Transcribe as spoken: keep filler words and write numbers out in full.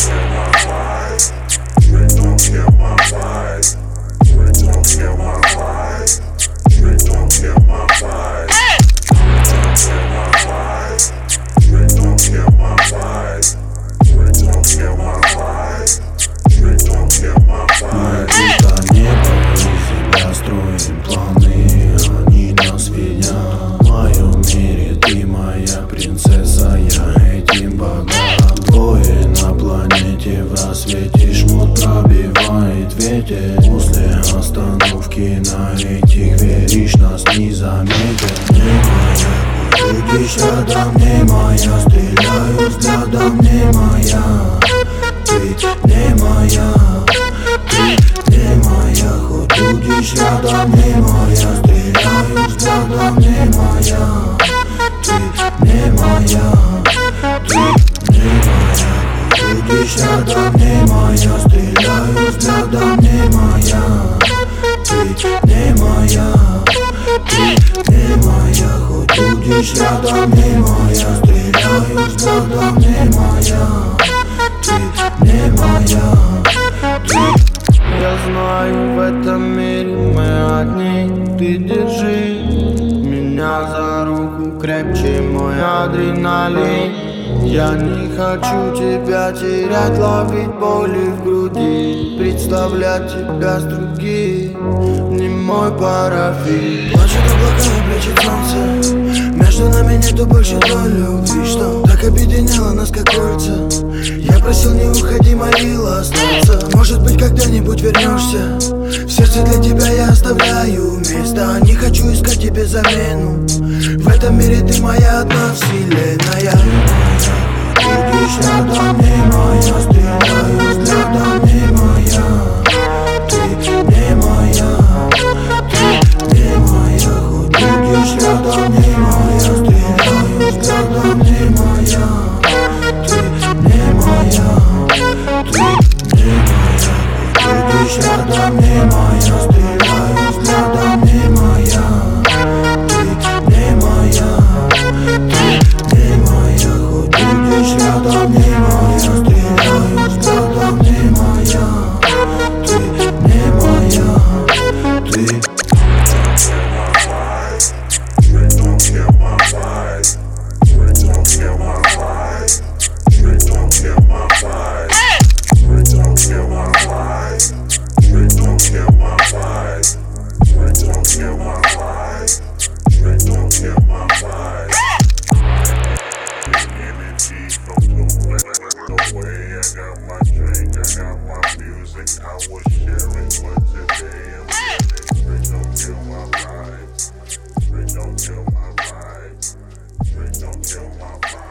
kill my vibe. Drink don't kill my vibe. Drink don't kill my vibe. Drink don't kill my vibe. Drink don't kill my vibe. Drink don't kill my vibe. Drink don't kill my vibe. Мы будто небо, из себя строим планы, они нас винят. В моем мире ты моя принцесса, я этим богат. Двое на планете, в рассвете шмот пробивает ветер. После остановки на этих веришь, нас не заметят. Не моя, будешь рядом, не моя, стреляю взглядом, не моя. Ты не моя, ты не моя, хоть будешь рядом, не моя, стреляю взглядом, не моя. Ты не моя, ты не моя, хоть будешь рядом, не моя, стреляю взглядом, не моя. Ты не моя, ты не моя, хоть будешь рядом, не моя, стреляю взглядом, не моя. Ты не моя, ты. Я знаю, в этом мире мы одни. Ты держи меня за руку крепче, мой адреналин. Я не хочу тебя терять, ловить боли в груди, представлять тебя с другим, не мой парафин. Плачет облака, прячет солнце, между нами нету больше той любви, что так объединяло нас как кольца. Я просил не уходи, молил остаться. Может быть когда-нибудь вернешься. В сердце для тебя я оставляю место. Не хочу искать тебе замену. В этом мире ты моя одна вселенная. Будешь рядом, не моя, стреляю взглядом, не моя. Ты не моя, ты не моя, хоть будешь рядом, не моя, стреляю взглядом, не моя. Ты не моя, ты не моя, хоть будешь рядом, не моя, стреляю взглядом, не моя. Ты не моя, ты не моя, хоть будешь рядом, не моя, стреляю взглядом, не моя. Ты не моя, ты. Drink don't kill my vibe. Drink don't kill my vibe. Drink don't kill my vibe. Drink don't kill my vibe. Drink don't kill my vibe. Drink don't kill my vibe. Drink don't kill my vibe. Energy from the way I got my drink, I got my music. I was sharing, but today I'm living. Drink don't kill my vibe. Drink don't kill my vibe. Drink don't kill my vibe.